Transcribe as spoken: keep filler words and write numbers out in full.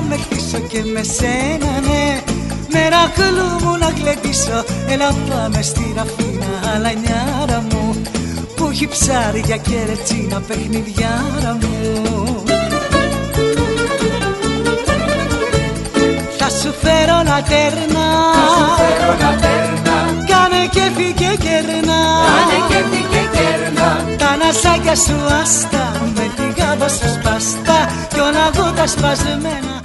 με χτίσω και με σένα ναι. Μερακλού μου να γλεντήσω, έλα πάμε στη Ραφίνα αλανιάρα μου, που έχει ψάρια και ρετσίνα παιχνιδιάρα μου. Θα σου φέρω λατέρνα, κάνε κέφι και κέρνα, τα νασάκια σου άστα, με την γάβα σου σπάστα, κι όλα εγώ τα σπασμένα